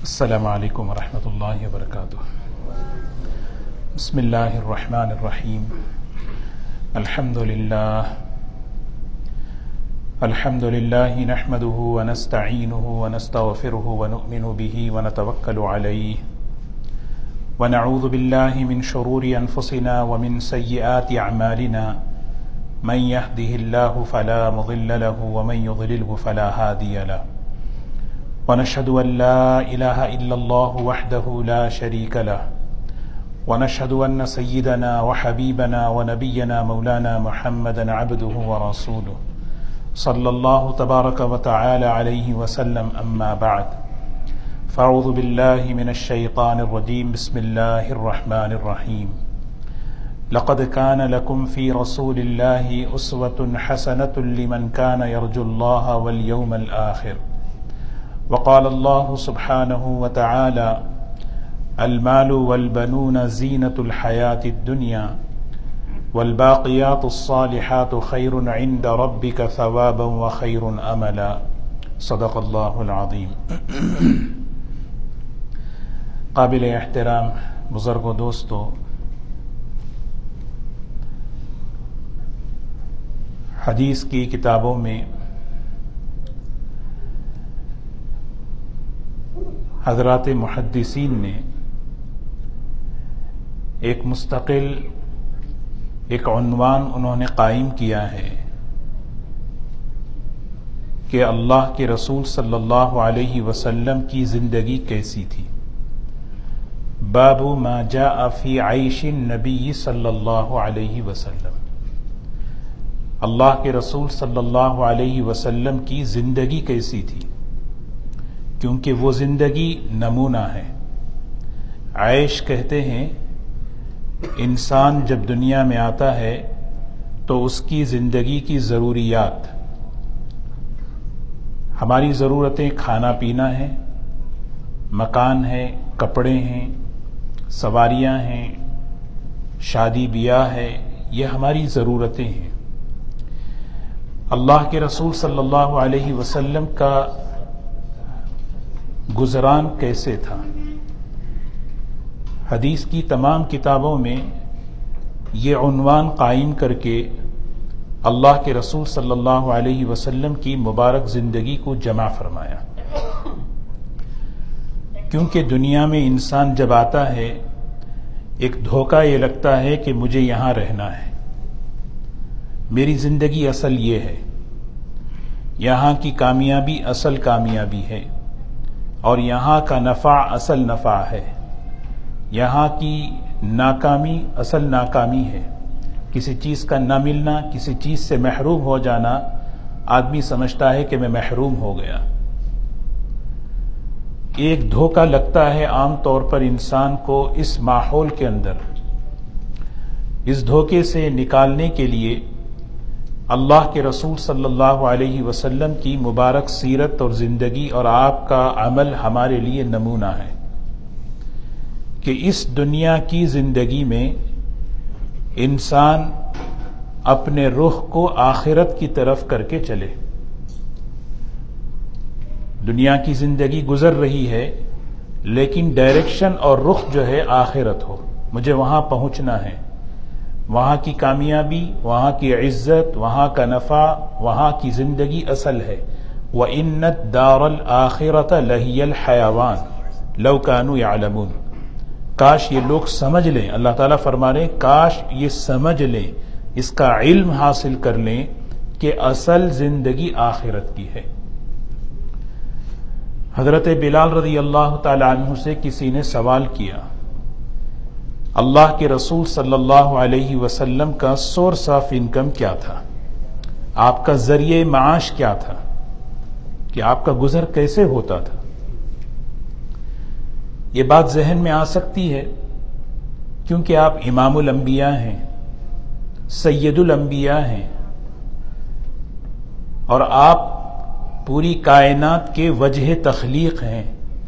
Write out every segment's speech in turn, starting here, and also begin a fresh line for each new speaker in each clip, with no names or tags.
السلام علیکم ورحمۃ اللہ وبرکاتہ۔ بسم اللہ الرحمن الرحیم۔ الحمد للہ نحمده ونستعینه ونستغفره ونؤمن به ونتوکل علیہ ونعوذ باللہ من شرور انفسنا ومن سیئات اعمالنا من يهده اللہ فلا مضل له ومن يضلله فلا هادی له ونشهد أن لا إله إلا الله وحده لا شريك له ونشهد أن سيدنا وحبيبنا ونبينا مولانا محمدا عبده ورسوله صلى الله تبارك وتعالى عليه وسلم أما بعد فأعوذ بالله من الشيطان الرجيم بسم الله الرحمن الرحيم لقد كان لكم في رسول الله أسوة حسنة لمن كان يرجو الله واليوم الآخر وقال الله سبحانه وتعالى المال والبنون زينة الحياة الدنيا والباقيات الصالحات خير عند ربك ثوابا وخير أملا صدق الله العظيم۔ قابل احترام بزرگ و دوستو، حدیث کی کتابوں میں حضرات محدثین نے ایک مستقل عنوان انہوں نے قائم کیا ہے کہ اللہ کے رسول صلی اللہ علیہ وسلم کی زندگی کیسی تھی۔ باب ما جاء فی عیش النبی صلی اللہ علیہ وسلم، اللہ کے رسول صلی اللہ علیہ وسلم کی زندگی کیسی تھی، کیونکہ وہ زندگی نمونہ ہے۔ عیش کہتے ہیں انسان جب دنیا میں آتا ہے تو اس کی زندگی کی ضروریات، ہماری ضرورتیں کھانا پینا ہے، مکان ہے، کپڑے ہیں، سواریاں ہیں، شادی بیاہ ہے، یہ ہماری ضرورتیں ہیں۔ اللہ کے رسول صلی اللہ علیہ وسلم کا گزران کیسے تھا؟ حدیث کی تمام کتابوں میں یہ عنوان قائم کر کے اللہ کے رسول صلی اللہ علیہ وسلم کی مبارک زندگی کو جمع فرمایا، کیونکہ دنیا میں انسان جب آتا ہے ایک دھوکہ یہ لگتا ہے کہ مجھے یہاں رہنا ہے، میری زندگی اصل یہ ہے، یہاں کی کامیابی اصل کامیابی ہے، اور یہاں کا نفع اصل نفع ہے، یہاں کی ناکامی اصل ناکامی ہے۔ کسی چیز کا نہ ملنا، کسی چیز سے محروم ہو جانا، آدمی سمجھتا ہے کہ میں محروم ہو گیا۔ ایک دھوکہ لگتا ہے عام طور پر انسان کو اس ماحول کے اندر۔ اس دھوکے سے نکالنے کے لیے اللہ کے رسول صلی اللہ علیہ وسلم کی مبارک سیرت اور زندگی اور آپ کا عمل ہمارے لیے نمونہ ہے کہ اس دنیا کی زندگی میں انسان اپنے رخ کو آخرت کی طرف کر کے چلے۔ دنیا کی زندگی گزر رہی ہے لیکن ڈائریکشن اور رخ جو ہے آخرت ہو، مجھے وہاں پہنچنا ہے، وہاں کی کامیابی، وہاں کی عزت، وہاں کا نفع، وہاں کی زندگی اصل ہے۔ وَإِنَّ الدَّارَ الْآخِرَةَ لَهِيَ الْحَيَوَانُ لَوْ كَانُوا يَعْلَمُونَ۔ کاش یہ لوگ سمجھ لیں، اللہ تعالیٰ فرما رہے ہیں کاش یہ سمجھ لیں، اس کا علم حاصل کر لیں کہ اصل زندگی آخرت کی ہے۔ حضرت بلال رضی اللہ تعالی عنہ سے کسی نے سوال کیا، اللہ کے رسول صلی اللہ علیہ وسلم کا سورس آف انکم کیا تھا، آپ کا ذریعہ معاش کیا تھا، کہ آپ کا گزر کیسے ہوتا تھا؟ یہ بات ذہن میں آ سکتی ہے کیونکہ آپ امام الانبیاء ہیں، سید الانبیاء ہیں، اور آپ پوری کائنات کے وجہ تخلیق ہیں،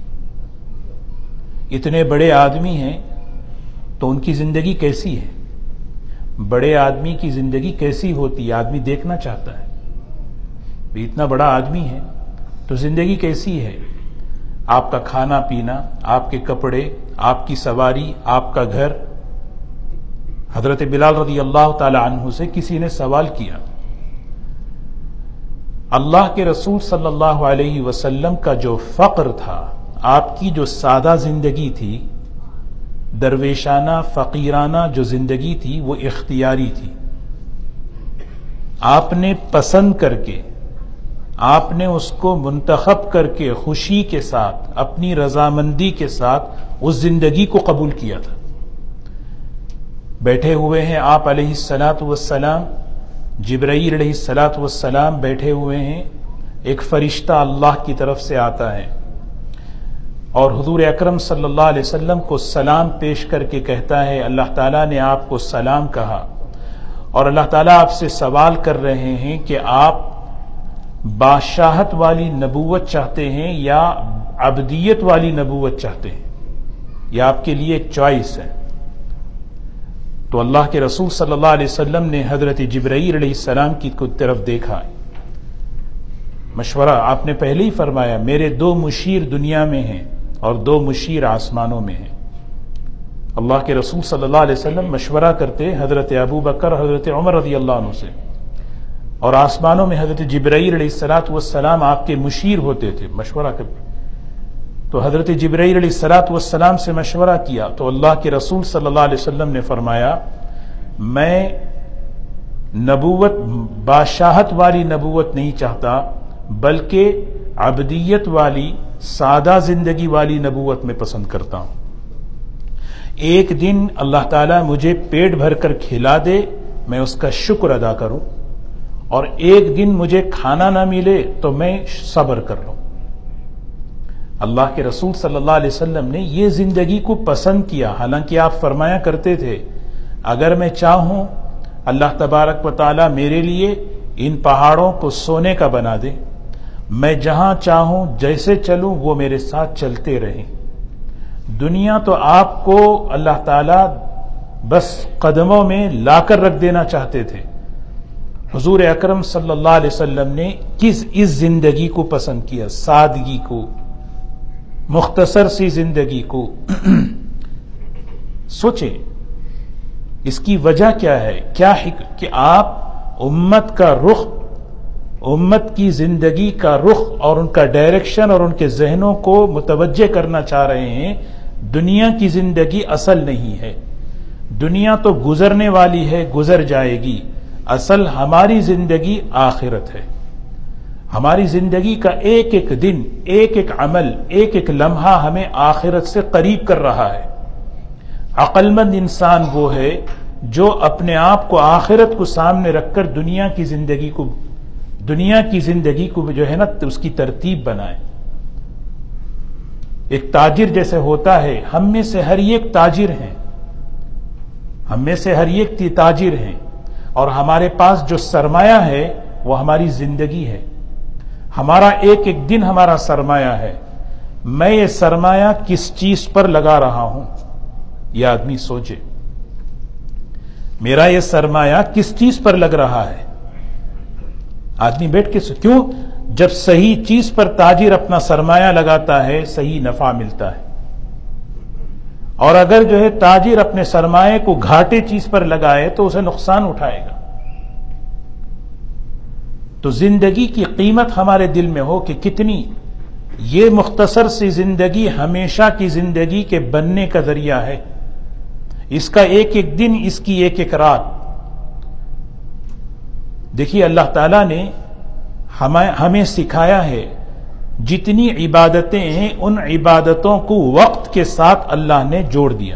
اتنے بڑے آدمی ہیں تو ان کی زندگی کیسی ہے؟ بڑے آدمی کی زندگی کیسی ہوتی ہے؟ آدمی دیکھنا چاہتا ہے، اتنا بڑا آدمی ہے تو زندگی کیسی ہے؟ آپ کا کھانا پینا، آپ کے کپڑے، آپ کی سواری، آپ کا گھر۔ حضرت بلال رضی اللہ تعالی عنہ سے کسی نے سوال کیا، اللہ کے رسول صلی اللہ علیہ وسلم کا جو فقر تھا، آپ کی جو سادہ زندگی تھی، درویشانہ فقیرانہ جو زندگی تھی، وہ اختیاری تھی۔ آپ نے پسند کر کے، آپ نے اس کو منتخب کر کے خوشی کے ساتھ، اپنی رضامندی کے ساتھ اس زندگی کو قبول کیا تھا۔ بیٹھے ہوئے ہیں آپ علیہ الصلاۃ والسلام، جبرائیل علیہ الصلاۃ والسلام بیٹھے ہوئے ہیں، ایک فرشتہ اللہ کی طرف سے آتا ہے اور حضور اکرم صلی اللہ علیہ وسلم کو سلام پیش کر کے کہتا ہے، اللہ تعالیٰ نے آپ کو سلام کہا اور اللہ تعالیٰ آپ سے سوال کر رہے ہیں کہ آپ بادشاہت والی نبوت چاہتے ہیں یا عبدیت والی نبوت چاہتے ہیں، یہ آپ کے لیے ایک چوائس ہے۔ تو اللہ کے رسول صلی اللہ علیہ وسلم نے حضرت جبرائیل علیہ السلام کی طرف دیکھا، مشورہ آپ نے پہلے ہی فرمایا، میرے 2 مشیر دنیا میں ہیں اور 2 مشیر آسمانوں میں ہیں۔ اللہ کے رسول صلی اللہ علیہ وسلم مشورہ کرتے حضرت ابو بکر، حضرت عمر رضی اللہ عنہ سے، اور آسمانوں میں حضرت جبرائیل علیہ الصلاۃ والسلام آپ کے مشیر ہوتے تھے، مشورہ کرتے۔ تو حضرت جبرائیل علیہ الصلاۃ والسلام سے مشورہ کیا تو اللہ کے رسول صلی اللہ علیہ وسلم نے فرمایا، میں نبوت، بادشاہت والی نبوت نہیں چاہتا، بلکہ عبدیت والی، سادہ زندگی والی نبوت میں پسند کرتا ہوں۔ ایک دن اللہ تعالیٰ مجھے پیٹ بھر کر کھلا دے، میں اس کا شکر ادا کروں، اور ایک دن مجھے کھانا نہ ملے تو میں صبر کر لوں۔ اللہ کے رسول صلی اللہ علیہ وسلم نے یہ زندگی کو پسند کیا، حالانکہ آپ فرمایا کرتے تھے، اگر میں چاہوں اللہ تبارک و تعالیٰ میرے لیے ان پہاڑوں کو سونے کا بنا دے، میں جہاں چاہوں جیسے چلوں وہ میرے ساتھ چلتے رہیں۔ دنیا تو آپ کو اللہ تعالیٰ بس قدموں میں لا کر رکھ دینا چاہتے تھے، حضور اکرم صلی اللہ علیہ وسلم نے اس زندگی کو پسند کیا، سادگی کو، مختصر سی زندگی کو۔ سوچیں اس کی وجہ کیا ہے، کہ آپ امت کا رخ، امت کی زندگی کا رخ اور ان کا ڈائریکشن اور ان کے ذہنوں کو متوجہ کرنا چاہ رہے ہیں۔ دنیا کی زندگی اصل نہیں ہے، دنیا تو گزرنے والی ہے، گزر جائے گی، اصل ہماری زندگی آخرت ہے۔ ہماری زندگی کا ایک ایک دن، ایک ایک عمل، ایک ایک لمحہ ہمیں آخرت سے قریب کر رہا ہے۔ عقل مند انسان وہ ہے جو اپنے آپ کو، آخرت کو سامنے رکھ کر دنیا کی زندگی کو جو ہے نا اس کی ترتیب بنائے۔ ایک تاجر جیسے ہوتا ہے، ہم میں سے ہر ایک تاجر ہیں، ہم میں سے ہر ایک تاجر ہیں، اور ہمارے پاس جو سرمایہ ہے وہ ہماری زندگی ہے۔ ہمارا ایک ایک دن ہمارا سرمایہ ہے۔ میں یہ سرمایہ کس چیز پر لگا رہا ہوں، یہ آدمی سوچے، میرا یہ سرمایہ کس چیز پر لگ رہا ہے۔ آدمی بیٹھ کے کیوں؟ جب صحیح چیز پر تاجر اپنا سرمایہ لگاتا ہے، صحیح نفع ملتا ہے، اور اگر جو ہے تاجر اپنے سرمایہ کو گھاٹے چیز پر لگائے تو اسے نقصان اٹھائے گا۔ تو زندگی کی قیمت ہمارے دل میں ہو کہ کتنی یہ مختصر سی زندگی ہمیشہ کی زندگی کے بننے کا ذریعہ ہے، اس کا ایک ایک دن، اس کی ایک ایک رات۔ دیکھیے اللہ تعالیٰ نے ہمیں سکھایا ہے، جتنی عبادتیں ہیں ان عبادتوں کو وقت کے ساتھ اللہ نے جوڑ دیا۔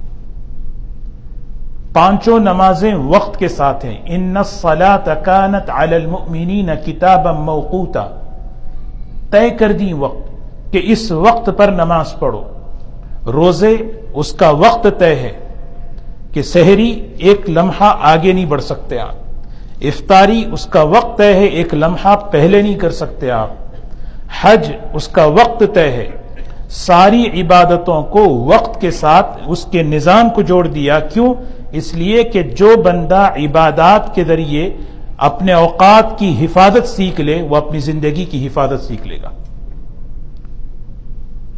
5 نمازیں وقت کے ساتھ ہیں، ان الصلاۃ کانت علی المؤمنین کتابا موقوتا، طے کر دی وقت کہ اس وقت پر نماز پڑھو۔ روزے اس کا وقت طے ہے کہ سحری ایک لمحہ آگے نہیں بڑھ سکتے آپ، افطاری اس کا وقت طے ہے، ایک لمحہ پہلے نہیں کر سکتے آپ، حج اس کا وقت طے ہے۔ ساری عبادتوں کو وقت کے ساتھ اس کے نظام کو جوڑ دیا۔ کیوں؟ اس لیے کہ جو بندہ عبادات کے ذریعے اپنے اوقات کی حفاظت سیکھ لے، وہ اپنی زندگی کی حفاظت سیکھ لے گا۔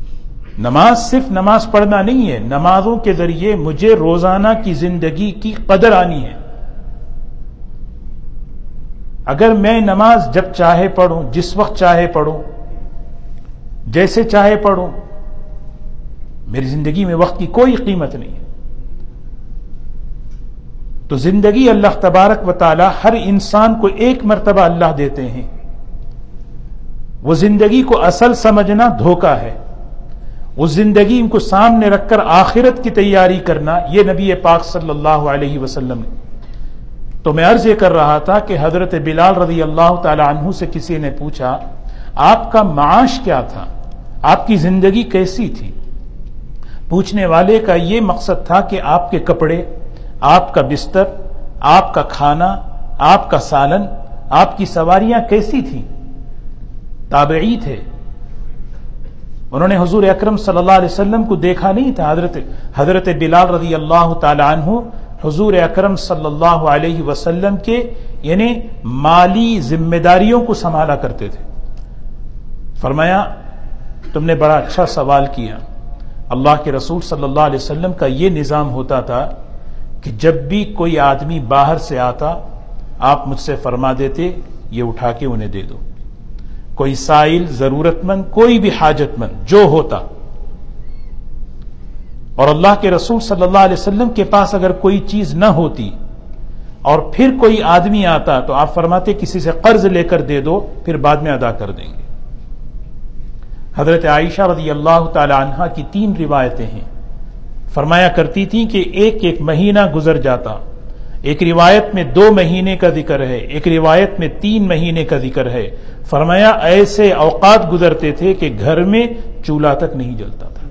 نماز صرف نماز پڑھنا نہیں ہے، نمازوں کے ذریعے مجھے روزانہ کی زندگی کی قدر آنی ہے۔ اگر میں نماز جب چاہے پڑھوں، جس وقت چاہے پڑھوں، جیسے چاہے پڑھوں، میری زندگی میں وقت کی کوئی قیمت نہیں ہے۔ تو زندگی اللہ تبارک و تعالی ہر انسان کو ایک مرتبہ اللہ دیتے ہیں، وہ زندگی کو اصل سمجھنا دھوکہ ہے، وہ زندگی کو سامنے رکھ کر آخرت کی تیاری کرنا یہ نبی پاک صلی اللہ علیہ وسلم نے۔ تو میں عرض یہ کر رہا تھا کہ حضرت بلال رضی اللہ تعالی عنہ سے کسی نے پوچھا آپ کا معاش کیا تھا، آپ کی زندگی کیسی تھی؟ پوچھنے والے کا یہ مقصد تھا کہ آپ کے کپڑے، آپ کا بستر، آپ کا کھانا، آپ کا سالن، آپ کی سواریاں کیسی تھیں؟ تابعی تھے، انہوں نے حضور اکرم صلی اللہ علیہ وسلم کو دیکھا نہیں تھا۔ حضرت بلال رضی اللہ تعالی عنہ حضور اکرم صلی اللہ علیہ وسلم کے یعنی مالی ذمہ داریوں کو سنبھالا کرتے تھے۔ فرمایا تم نے بڑا اچھا سوال کیا۔ اللہ کے رسول صلی اللہ علیہ وسلم کا یہ نظام ہوتا تھا کہ جب بھی کوئی آدمی باہر سے آتا آپ مجھ سے فرما دیتے یہ اٹھا کے انہیں دے دو، کوئی سائل، ضرورت مند، کوئی بھی حاجت مند جو ہوتا، اور اللہ کے رسول صلی اللہ علیہ وسلم کے پاس اگر کوئی چیز نہ ہوتی اور پھر کوئی آدمی آتا تو آپ فرماتے کسی سے قرض لے کر دے دو، پھر بعد میں ادا کر دیں گے۔ حضرت عائشہ رضی اللہ تعالی عنہا کی 3 روایتیں ہیں، فرمایا کرتی تھیں کہ ایک مہینہ گزر جاتا، ایک روایت میں 2 مہینے کا ذکر ہے، ایک روایت میں 3 مہینے کا ذکر ہے۔ فرمایا ایسے اوقات گزرتے تھے کہ گھر میں چولہا تک نہیں جلتا تھا۔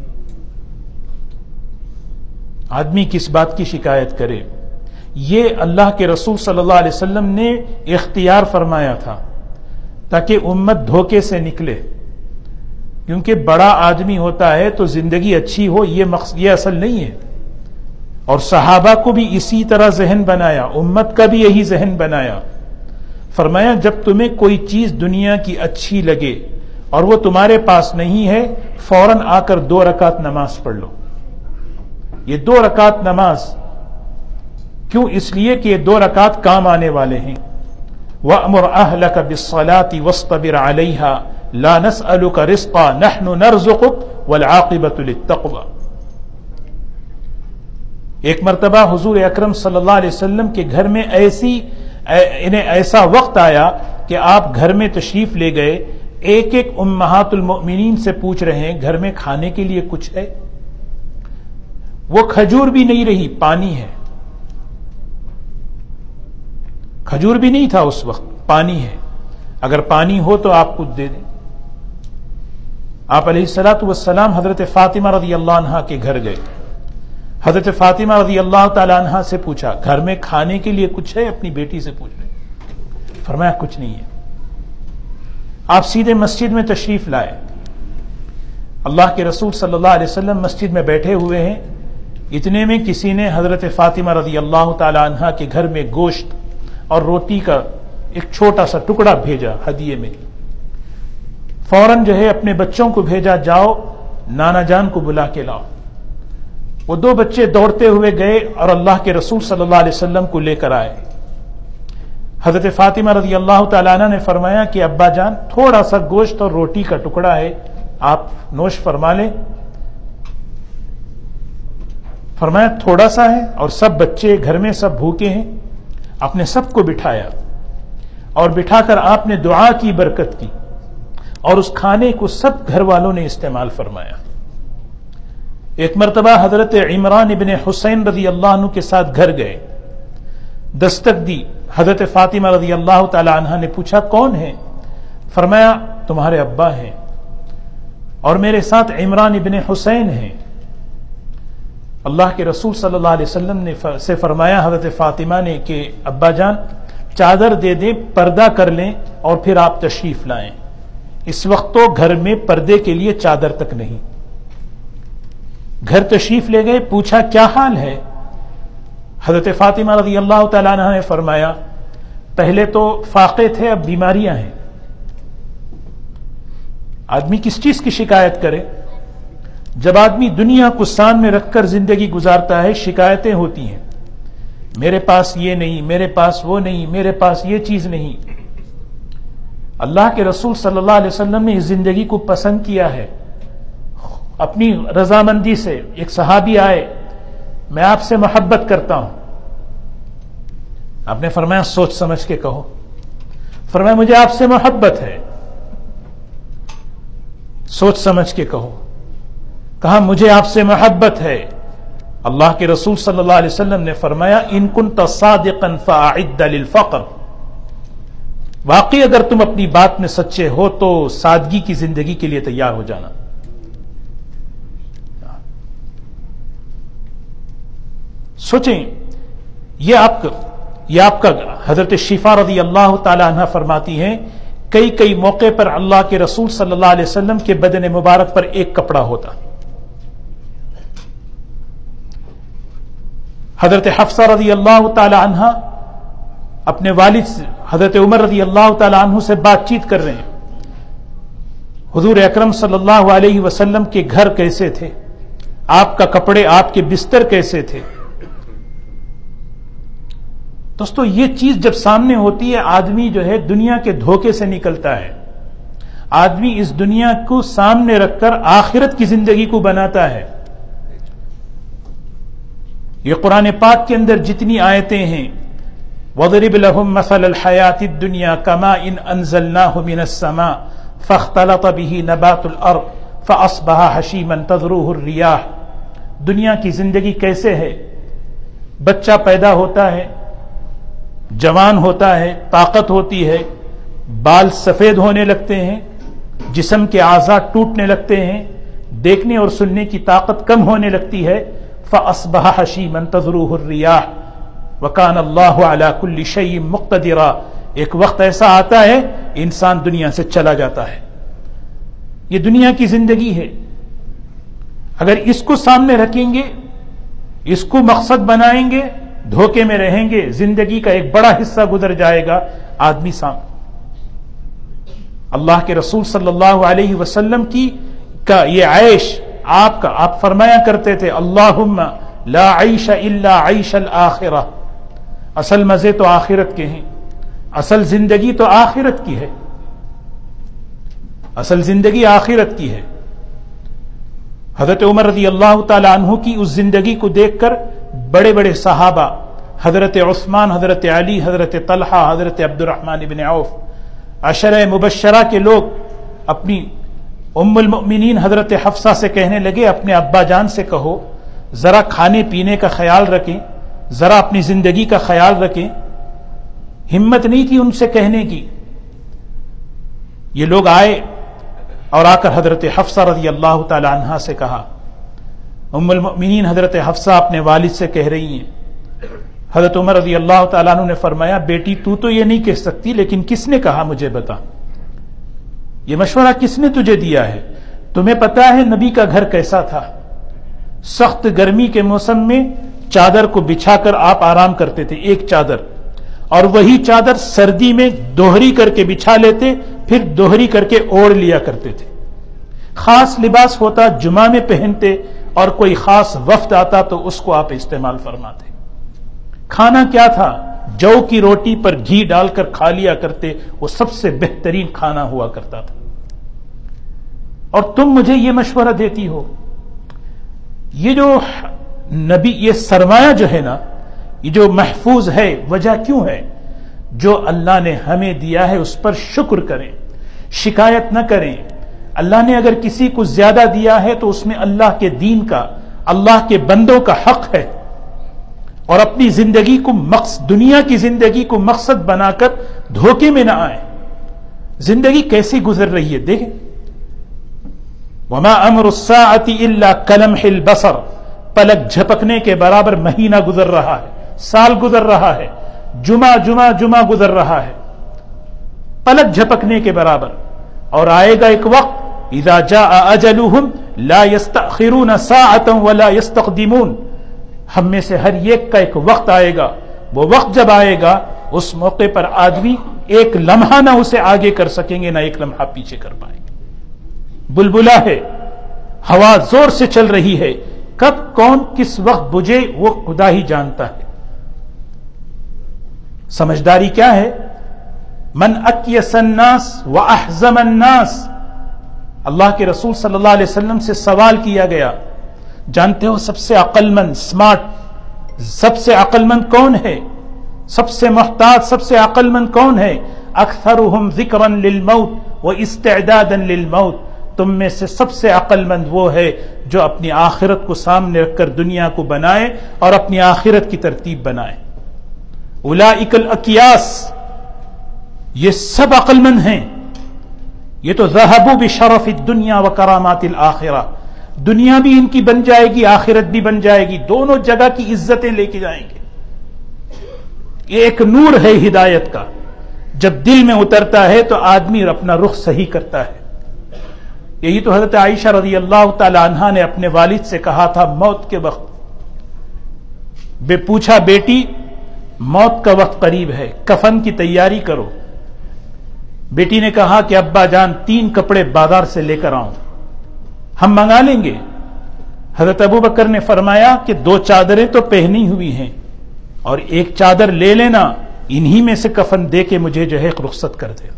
آدمی کس بات کی شکایت کرے؟ یہ اللہ کے رسول صلی اللہ علیہ وسلم نے اختیار فرمایا تھا تاکہ امت دھوکے سے نکلے، کیونکہ بڑا آدمی ہوتا ہے تو زندگی اچھی ہو یہ اصل نہیں ہے۔ اور صحابہ کو بھی اسی طرح ذہن بنایا، امت کا بھی یہی ذہن بنایا۔ فرمایا جب تمہیں کوئی چیز دنیا کی اچھی لگے اور وہ تمہارے پاس نہیں ہے، فوراً آ کر 2 رکعت نماز پڑھ لو۔ یہ 2 رکعت نماز کیوں؟ اس لیے کہ یہ 2 رکعت کام آنے والے ہیں۔ وَأْمُرْ أَهْلَكَ بِالصَّلَاةِ وَاصْطَبِرْ عَلَيْهَا لَا نَسْأَلُكَ رِزْقًا نَحْنُ نَرْزُقُكَ وَالْعَاقِبَةُ لِلتَّقْوَى۔ ایک مرتبہ حضور اکرم صلی اللہ علیہ وسلم کے گھر میں انہیں ایسا وقت آیا کہ آپ گھر میں تشریف لے گئے، ایک امہات المؤمنین سے پوچھ رہے ہیں گھر میں کھانے کے لیے کچھ ہے؟ وہ کھجور بھی نہیں رہی، پانی ہے۔ کھجور بھی نہیں تھا اس وقت، پانی ہے، اگر پانی ہو تو آپ کچھ دے دیں۔ آپ علیہ الصلوۃ والسلام حضرت فاطمہ رضی اللہ عنہا کے گھر گئے، حضرت فاطمہ رضی اللہ تعالی عنہا سے پوچھا گھر میں کھانے کے لیے کچھ ہے؟ اپنی بیٹی سے پوچھ رہے، فرمایا کچھ نہیں ہے۔ آپ سیدھے مسجد میں تشریف لائے، اللہ کے رسول صلی اللہ علیہ وسلم مسجد میں بیٹھے ہوئے ہیں، اتنے میں کسی نے حضرت فاطمہ رضی اللہ تعالی عنہا کے گھر میں گوشت اور روٹی کا ایک چھوٹا سا ٹکڑا بھیجا ہدیے میں۔ فوراً جو ہے اپنے بچوں کو بھیجا، جاؤ نانا جان کو بلا کے لاؤ۔ وہ 2 بچے دوڑتے ہوئے گئے اور اللہ کے رسول صلی اللہ علیہ وسلم کو لے کر آئے۔ حضرت فاطمہ رضی اللہ تعالیٰ عنہ نے فرمایا کہ ابا جان تھوڑا سا گوشت اور روٹی کا ٹکڑا ہے، آپ نوش فرما لیں۔ فرمایا تھوڑا سا ہے اور سب بچے گھر میں سب بھوکے ہیں۔ آپ نے سب کو بٹھایا اور بٹھا کر آپ نے دعا کی، برکت کی، اور اس کھانے کو سب گھر والوں نے استعمال فرمایا۔ ایک مرتبہ حضرت عمران ابن حسین رضی اللہ عنہ کے ساتھ گھر گئے، دستک دی، حضرت فاطمہ رضی اللہ تعالی عنہ نے پوچھا کون ہے؟ فرمایا تمہارے ابا ہیں اور میرے ساتھ عمران ابن حسین ہیں۔ اللہ کے رسول صلی اللہ علیہ وسلم نے سے فرمایا حضرت فاطمہ نے کہ ابا جان چادر دے دیں، پردہ کر لیں اور پھر آپ تشریف لائیں۔ اس وقت تو گھر میں پردے کے لیے چادر تک نہیں۔ گھر تشریف لے گئے، پوچھا کیا حال ہے؟ حضرت فاطمہ رضی اللہ تعالیٰ عنہ نے فرمایا پہلے تو فاقے تھے، اب بیماریاں ہیں۔ آدمی کس چیز کی شکایت کرے؟ جب آدمی دنیا کو سامنے رکھ کر زندگی گزارتا ہے شکایتیں ہوتی ہیں، میرے پاس یہ نہیں، میرے پاس وہ نہیں، میرے پاس یہ چیز نہیں۔ اللہ کے رسول صلی اللہ علیہ وسلم نے اس زندگی کو پسند کیا ہے اپنی رضامندی سے۔ ایک صحابی آئے، میں آپ سے محبت کرتا ہوں، آپ نے فرمایا سوچ سمجھ کے کہو، فرمایا مجھے آپ سے محبت ہے، سوچ سمجھ کے کہو۔ کہا مجھے آپ سے محبت ہے۔ اللہ کے رسول صلی اللہ علیہ وسلم نے فرمایا ان کنت صادقا فاعد للفقر، واقعی اگر تم اپنی بات میں سچے ہو تو سادگی کی زندگی کے لیے تیار ہو جانا۔ سوچیں، یہ آپ کا حضرت شفا رضی اللہ تعالی عنہ فرماتی ہیں کئی موقع پر اللہ کے رسول صلی اللہ علیہ وسلم کے بدن مبارک پر ایک کپڑا ہوتا۔ حضرت حفصہ رضی اللہ تعالی عنہ اپنے والد حضرت عمر رضی اللہ تعالی عنہ سے بات چیت کر رہے ہیں، حضور اکرم صلی اللہ علیہ وسلم کے گھر کیسے تھے، آپ کا کپڑے، آپ کے بستر کیسے تھے۔ دوستو یہ چیز جب سامنے ہوتی ہے آدمی جو ہے دنیا کے دھوکے سے نکلتا ہے، آدمی اس دنیا کو سامنے رکھ کر آخرت کی زندگی کو بناتا ہے۔ یہ قرآن پاک کے اندر جتنی آیتیں ہیں، وَضْرِبْ لَهُمْ مَثَلَ الْحَيَاةِ الدُّنْيَا كَمَاءٍ أَنزَلْنَاهُ مِنَ السَّمَاءِ فَاخْتَلَطَ بِهِ نَبَاتُ الْأَرْضِ فَأَصْبَحَ هَشِيمًا تَذْرُوهُ الرِّيَاحُ۔ دنیا کی زندگی کیسے ہے؟ بچہ پیدا ہوتا ہے، جوان ہوتا ہے، طاقت ہوتی ہے، بال سفید ہونے لگتے ہیں، جسم کے اعضاء ٹوٹنے لگتے ہیں، دیکھنے اور سننے کی طاقت کم ہونے لگتی ہے۔ فَأَصْبَحَ حَشِيمًا تَذْرُوهُ الرِّيَاحُ وَكَانَ اللَّهُ عَلَى كُلِّ شَيْءٍ مُقْتَدِرًا۔ ایک وقت ایسا آتا ہے انسان دنیا سے چلا جاتا ہے۔ یہ دنیا کی زندگی ہے، اگر اس کو سامنے رکھیں گے، اس کو مقصد بنائیں گے، دھوکے میں رہیں گے، زندگی کا ایک بڑا حصہ گزر جائے گا آدمی سامنے۔ اللہ کے رسول صلی اللہ علیہ وسلم کا یہ عیش آپ فرمایا کرتے تھے اللہم لا عیش الا عیش الآخرہ، اصل مزے تو آخرت کے ہیں، اصل زندگی تو آخرت کی ہے، اصل زندگی آخرت کی ہے۔ حضرت عمر رضی اللہ تعالی عنہ کی اس زندگی کو دیکھ کر بڑے بڑے صحابہ، حضرت عثمان، حضرت علی، حضرت طلحہ، حضرت عبد الرحمن بن عوف، عشرہ مبشرہ کے لوگ اپنی ام المؤمنین حضرت حفصہ سے کہنے لگے اپنے ابا جان سے کہو ذرا کھانے پینے کا خیال رکھیں، ذرا اپنی زندگی کا خیال رکھیں۔ ہمت نہیں تھی ان سے کہنے کی۔ یہ لوگ آئے اور آ کر حضرت حفصہ رضی اللہ تعالی عنہا سے کہا، ام المؤمنین حضرت حفصہ اپنے والد سے کہہ رہی ہیں۔ حضرت عمر رضی اللہ تعالیٰ عنہ نے فرمایا بیٹی تو یہ نہیں کہہ سکتی، لیکن کس نے کہا مجھے بتا، یہ مشورہ کس نے تجھے دیا ہے؟ تمہیں پتا ہے نبی کا گھر کیسا تھا؟ سخت گرمی کے موسم میں چادر کو بچھا کر آپ آرام کرتے تھے، ایک چادر، اور وہی چادر سردی میں دوہری کر کے بچھا لیتے، پھر دوہری کر کے اوڑھ لیا کرتے تھے۔ خاص لباس ہوتا جمعہ میں پہنتے، اور کوئی خاص وفد آتا تو اس کو آپ استعمال فرماتے۔ کھانا کیا تھا؟ جو کی روٹی پر گھی ڈال کر کھا لیا کرتے، وہ سب سے بہترین کھانا ہوا کرتا تھا۔ اور تم مجھے یہ مشورہ دیتی ہو؟ یہ جو نبی، یہ سرمایہ جو ہے نا، یہ جو محفوظ ہے، وجہ کیوں ہے؟ جو اللہ نے ہمیں دیا ہے اس پر شکر کریں، شکایت نہ کریں۔ اللہ نے اگر کسی کو زیادہ دیا ہے تو اس میں اللہ کے دین کا، اللہ کے بندوں کا حق ہے، اور اپنی زندگی کو دنیا کی زندگی کو مقصد بنا کر دھوکے میں نہ آئیں۔ زندگی کیسی گزر رہی ہے دیکھیں، وما امر الساعة الا كلمح البصر، پلک جھپکنے کے برابر مہینہ گزر رہا ہے، سال گزر رہا ہے، جمعہ گزر رہا ہے، پلک جھپکنے کے برابر۔ اور آئے گا ایک وقت اذا جاء اجلهم لا يستأخرون ساعة ولا يستقدمون، ہم میں سے ہر ایک کا ایک وقت آئے گا، وہ وقت جب آئے گا اس موقع پر آدمی ایک لمحہ نہ اسے آگے کر سکیں گے، نہ ایک لمحہ پیچھے کر پائیں گے۔ بلبلہ ہے، ہوا زور سے چل رہی ہے، کب کون کس وقت بجھے وہ خدا ہی جانتا ہے۔ سمجھداری کیا ہے؟ من اکیس الناس واحزم الناس، اللہ کے رسول صلی اللہ علیہ وسلم سے سوال کیا گیا، جانتے ہو سب سے عقل مند، سمارٹ، سب سے عقل مند کون ہے؟ سب سے محتاط، سب سے عقل مند کون ہے؟ اکثرهم ذکرا للموت واستعدادا للموت، تم میں سے سب سے عقل مند وہ ہے جو اپنی آخرت کو سامنے رکھ کر دنیا کو بنائے اور اپنی آخرت کی ترتیب بنائے۔ اولئک الاکیاس، یہ سب عقل مند ہیں، یہ تو ذہبوا بشرف الدنیا وکرامات الآخرہ، دنیا بھی ان کی بن جائے گی، آخرت بھی بن جائے گی، دونوں جگہ کی عزتیں لے کے جائیں گے۔ یہ ایک نور ہے ہدایت کا، جب دل میں اترتا ہے تو آدمی اپنا رخ صحیح کرتا ہے۔ یہی تو حضرت عائشہ رضی اللہ تعالی عنہا نے اپنے والد سے کہا تھا موت کے وقت، پوچھا بیٹی موت کا وقت قریب ہے، کفن کی تیاری کرو۔ بیٹی نے کہا کہ ابا جان 3 کپڑے بازار سے لے کر آؤں، ہم منگا لیں گے۔ حضرت ابو بکر نے فرمایا کہ 2 چادریں تو پہنی ہوئی ہیں اور 1 چادر لے لینا، انہی میں سے کفن دے کے مجھے جو ہے رخصت کر دینا۔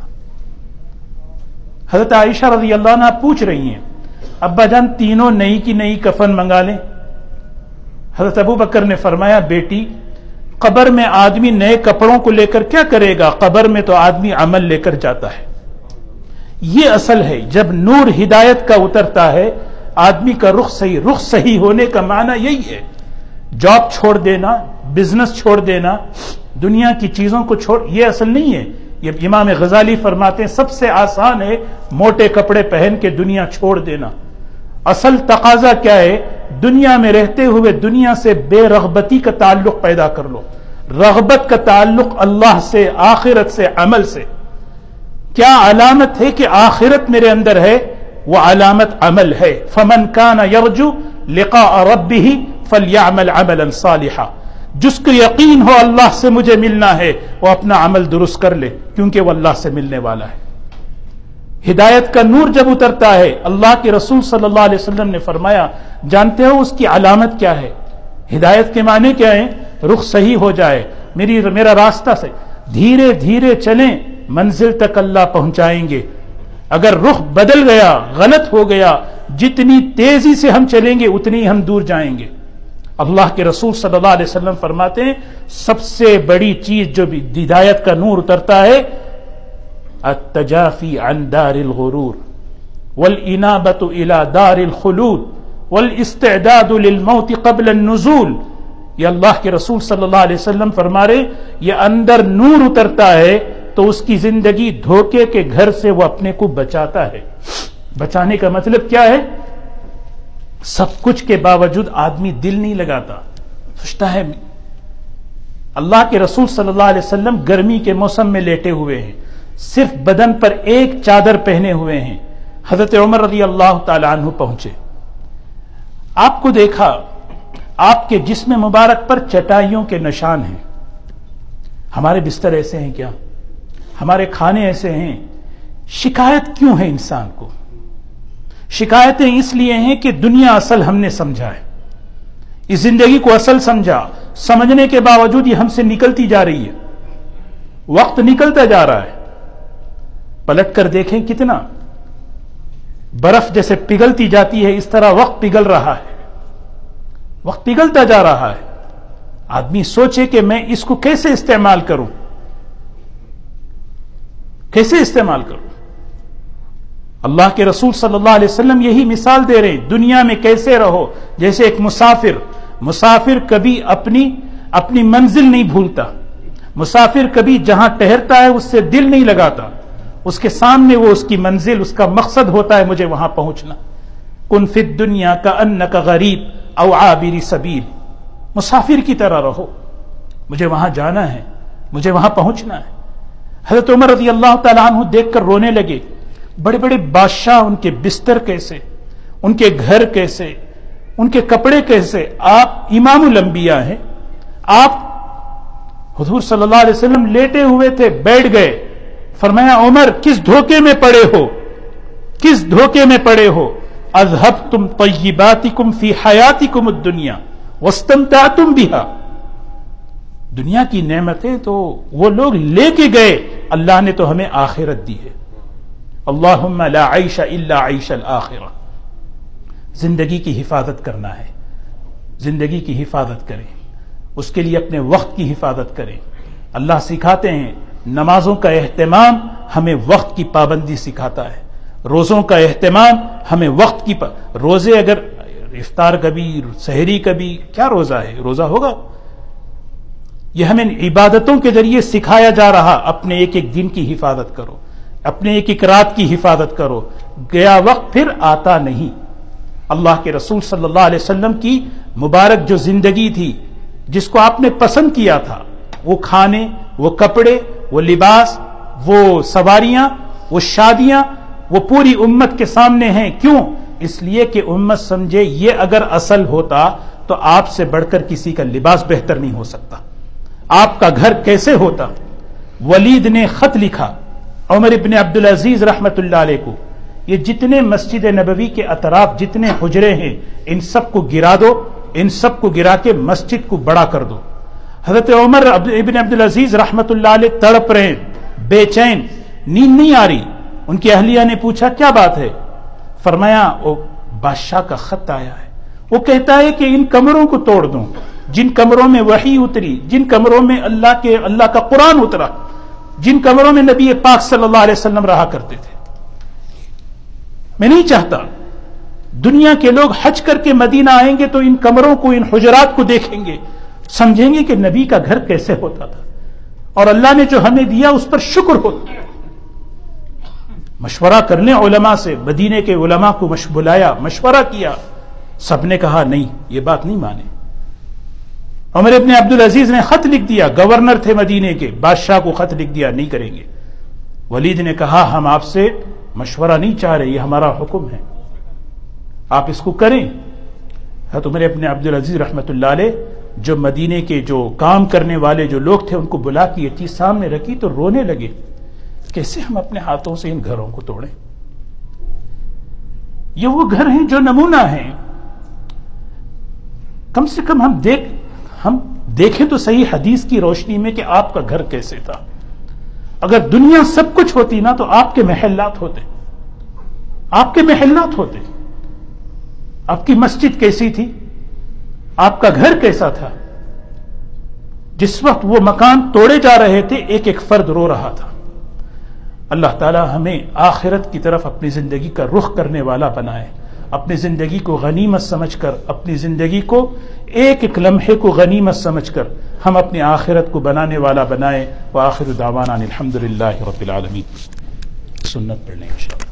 حضرت عائشہ رضی اللہ عنہ پوچھ رہی ہیں ابا جان تینوں نئی کی نئی کفن منگا لیں؟ حضرت ابو بکر نے فرمایا بیٹی قبر میں آدمی نئے کپڑوں کو لے کر کیا کرے گا، قبر میں تو آدمی عمل لے کر جاتا ہے۔ یہ اصل ہے، جب نور ہدایت کا اترتا ہے آدمی کا رخ صحیح ہونے کا معنی یہی ہے۔ جاب چھوڑ دینا، بزنس چھوڑ دینا، دنیا کی چیزوں کو چھوڑ، یہ اصل نہیں ہے۔ یہ امام غزالی فرماتے ہیں سب سے آسان ہے موٹے کپڑے پہن کے دنیا چھوڑ دینا۔ اصل تقاضا کیا ہے؟ دنیا میں رہتے ہوئے دنیا سے بے رغبتی کا تعلق پیدا کر لو، رغبت کا تعلق اللہ سے، آخرت سے، عمل سے۔ کیا علامت ہے کہ آخرت میرے اندر ہے؟ وہ علامت عمل ہے۔ فمن کان یرجو لقاء ربہ فلیعمل عملا صالحا، جس کو یقین ہو اللہ سے مجھے ملنا ہے وہ اپنا عمل درست کر لے، کیونکہ وہ اللہ سے ملنے والا ہے۔ ہدایت کا نور جب اترتا ہے، اللہ کے رسول صلی اللہ علیہ وسلم نے فرمایا جانتے ہو اس کی علامت کیا ہے؟ ہدایت کے معنی کیا ہے؟ رخ صحیح ہو جائے، میرا راستہ سے دھیرے دھیرے چلیں، منزل تک اللہ پہنچائیں گے۔ اگر رخ بدل گیا، غلط ہو گیا، جتنی تیزی سے ہم چلیں گے اتنی ہم دور جائیں گے۔ اللہ کے رسول صلی اللہ علیہ وسلم فرماتے ہیں سب سے بڑی چیز جو بھی ہدایت کا نور اترتا ہے التجافی عن دار الغرور والانابۃ الى دار الخلود والاستعداد للموت قبل النزول۔ یہ اللہ کے رسول صلی اللہ علیہ وسلم فرما رہے یہ اندر نور اترتا ہے تو اس کی زندگی دھوکے کے گھر سے وہ اپنے کو بچاتا ہے۔ بچانے کا مطلب کیا ہے؟ سب کچھ کے باوجود آدمی دل نہیں لگاتا، سوچتا ہے۔ اللہ کے رسول صلی اللہ علیہ وسلم گرمی کے موسم میں لیٹے ہوئے ہیں، صرف بدن پر 1 چادر پہنے ہوئے ہیں۔ حضرت عمر رضی اللہ تعالی عنہ پہنچے، آپ کو دیکھا، آپ کے جسم مبارک پر چٹائیوں کے نشان ہیں۔ ہمارے بستر ایسے ہیں کیا؟ ہمارے کھانے ایسے ہیں؟ شکایت کیوں ہے انسان کو؟ شکایتیں اس لیے ہیں کہ دنیا اصل ہم نے سمجھا ہے، اس زندگی کو اصل سمجھا، سمجھنے کے باوجود یہ ہم سے نکلتی جا رہی ہے، وقت نکلتا جا رہا ہے۔ پلٹ کر دیکھیں کتنا برف جیسے پگھلتی جاتی ہے اس طرح وقت پگھل رہا ہے، وقت پگھلتا جا رہا ہے۔ آدمی سوچے کہ میں اس کو کیسے استعمال کروں، کیسے استعمال کروں۔ اللہ کے رسول صلی اللہ علیہ وسلم یہی مثال دے رہے ہیں، دنیا میں کیسے رہو جیسے ایک مسافر کبھی اپنی منزل نہیں بھولتا، مسافر کبھی جہاں ٹہرتا ہے اس سے دل نہیں لگاتا، اس کے سامنے وہ اس کی منزل، اس کا مقصد ہوتا ہے مجھے وہاں پہنچنا۔ کن فی الدنیا کأنک غریب او عابر سبیل، مسافر کی طرح رہو، مجھے وہاں جانا ہے، مجھے وہاں پہنچنا ہے۔ حضرت عمر رضی اللہ تعالیٰ عنہ دیکھ کر رونے لگے، بڑے بڑے بادشاہ ان کے بستر کیسے، ان کے گھر کیسے، ان کے کپڑے کیسے، آپ امام الانبیاء ہیں، آپ حضور صلی اللہ علیہ وسلم لیٹے ہوئے تھے، بیٹھ گئے، فرمایا عمر کس دھوکے میں پڑے ہو، کس دھوکے میں پڑے ہو؟ اذهبتم طیباتکم فی حیاتکم الدنیا واستمتعتم بها. دنیا کی نعمتیں تو وہ لوگ لے کے گئے، اللہ نے تو ہمیں آخرت دی ہے. اللہم لا عیش الا عیش الآخرہ. زندگی کی حفاظت کرنا ہے، زندگی کی حفاظت کریں، اس کے لیے اپنے وقت کی حفاظت کریں. اللہ سکھاتے ہیں نمازوں کا اہتمام ہمیں وقت کی پابندی سکھاتا ہے، روزوں کا اہتمام ہمیں وقت کی روزے اگر افطار کبھی سحری کبھی کیا روزہ ہے، روزہ ہوگا. یہ ہمیں عبادتوں کے ذریعے سکھایا جا رہا، اپنے ایک ایک دن کی حفاظت کرو، اپنے ایک ایک رات کی حفاظت کرو. گیا وقت پھر آتا نہیں. اللہ کے رسول صلی اللہ علیہ وسلم کی مبارک جو زندگی تھی، جس کو آپ نے پسند کیا تھا، وہ کھانے، وہ کپڑے، وہ لباس، وہ سواریاں، وہ شادیاں، وہ پوری امت کے سامنے ہیں. کیوں؟ اس لیے کہ امت سمجھے یہ اگر اصل ہوتا تو آپ سے بڑھ کر کسی کا لباس بہتر نہیں ہو سکتا. آپ کا گھر کیسے ہوتا؟ ولید نے خط لکھا عمر ابن عبدالعزیز رحمت اللہ علیہ کو، یہ جتنے مسجد نبوی کے اطراف جتنے حجرے ہیں ان سب کو گرا دو، ان سب کو گرا کے مسجد کو بڑا کر دو. حضرت عمر ابن عبدالعزیز رحمت اللہ علیہ تڑپ رہے، بے چین، نیند نہیں آ رہی. ان کی اہلیہ نے پوچھا کیا بات ہے؟ فرمایا وہ بادشاہ کا خط آیا ہے، وہ کہتا ہے کہ ان کمروں کو توڑ دوں جن کمروں میں وحی اتری، جن کمروں میں اللہ کا قرآن اترا، جن کمروں میں نبی پاک صلی اللہ علیہ وسلم رہا کرتے تھے. میں نہیں چاہتا دنیا کے لوگ حج کر کے مدینہ آئیں گے تو ان کمروں کو، ان حجرات کو دیکھیں گے، سمجھیں گے کہ نبی کا گھر کیسے ہوتا تھا، اور اللہ نے جو ہمیں دیا اس پر شکر ہوتا. مشورہ کرنے علماء سے، مدینے کے علماء کو بلایا، مشورہ کیا، سب نے کہا نہیں، یہ بات نہیں مانے. عمر ابن عبدالعزیز نے خط لکھ دیا، گورنر تھے مدینے کے، بادشاہ کو خط لکھ دیا نہیں کریں گے. ولید نے کہا ہم آپ سے مشورہ نہیں چاہ رہے، یہ ہمارا حکم ہے، آپ اس کو کریں. حضرت عمر ابن عبدالعزیز رحمت اللہ علیہ جو مدینے کے جو کام کرنے والے جو لوگ تھے ان کو بلا کے یہ چیز سامنے رکھی تو رونے لگے. کیسے ہم اپنے ہاتھوں سے ان گھروں کو توڑیں؟ یہ وہ گھر ہیں جو نمونہ ہیں. کم سے کم ہم دیکھیں تو صحیح حدیث کی روشنی میں کہ آپ کا گھر کیسے تھا. اگر دنیا سب کچھ ہوتی نا تو آپ کے محلات ہوتے، آپ کے محلات ہوتے. آپ کی مسجد کیسی تھی، آپ کا گھر کیسا تھا. جس وقت وہ مکان توڑے جا رہے تھے ایک ایک فرد رو رہا تھا. اللہ تعالی ہمیں آخرت کی طرف اپنی زندگی کا رخ کرنے والا بنائے، اپنی زندگی کو غنیمت سمجھ کر، اپنی زندگی کو ایک ایک لمحے کو غنیمت سمجھ کر ہم اپنی آخرت کو بنانے والا بنائے. وآخر دعوانا الحمدللہ رب العالمین. سنت پڑھ لیں انشاءاللہ.